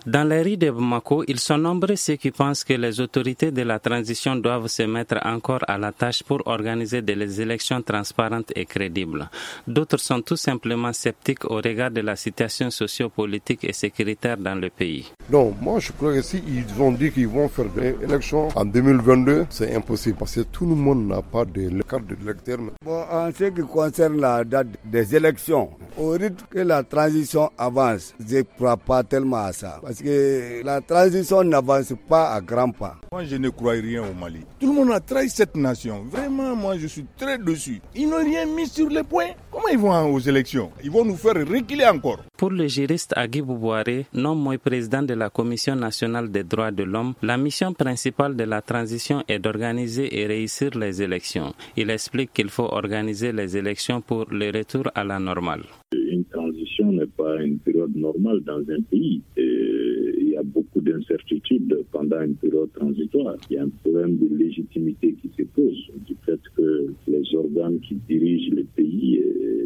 Dans les rues de Bamako, ils sont nombreux ceux qui pensent que les autorités de la transition doivent se mettre encore à la tâche pour organiser des élections transparentes et crédibles. D'autres sont tout simplement sceptiques au regard de la situation sociopolitique et sécuritaire dans le pays. Non, moi je crois que s'ils ont dit qu'ils vont faire des élections en 2022, c'est impossible parce que tout le monde n'a pas de carte d'électeur. Bon, en ce qui concerne la date des élections, au rythme que la transition avance, je ne crois pas tellement à ça. Parce que la transition n'avance pas à grands pas. Moi, je ne crois rien au Mali. Tout le monde a trahi cette nation. Vraiment, moi, je suis très dessus. Ils n'ont rien mis sur les points. Comment ils vont aux élections? Ils vont nous faire reculer encore. Pour le juriste Agibou Bouaré, nommé président de la Commission nationale des droits de l'homme, la mission principale de la transition est d'organiser et réussir les élections. Il explique qu'il faut organiser les élections pour le retour à la normale. Une transition n'est pas une période normale dans un pays. Il y a beaucoup d'incertitudes pendant une période transitoire. Il y a un problème de légitimité qui se pose du fait que les organes qui dirigent le pays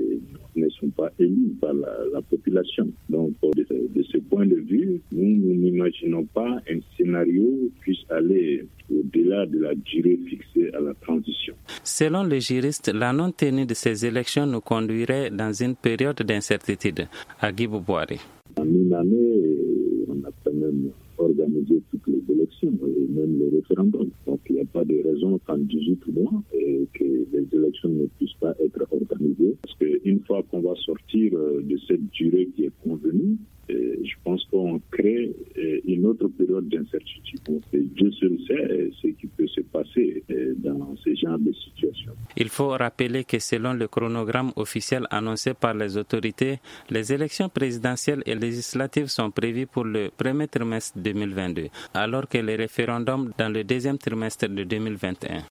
ne sont pas élus par la population. Donc, de ce point de vue, nous n'imaginons pas un scénario qui puisse aller au-delà de la durée fixée à la transition. Selon le juriste, la non-tenue de ces élections nous conduirait dans une période d'incertitude. Agibou Bouaré. En une année, on a quand même organisé toutes les élections et même les référendums. Donc il n'y a pas de raison qu'en 18 mois que les élections ne puissent pas être organisées. Parce qu'une fois qu'on va sortir de cette durée qui est convenue, je pense qu'on crée une autre période d'incertitude. Dieu seul sait ce qui peut se passer dans ce genre de situation. Il faut rappeler que selon le chronogramme officiel annoncé par les autorités, les élections présidentielles et législatives sont prévues pour le premier trimestre 2022, alors que les référendums dans le deuxième trimestre de 2021.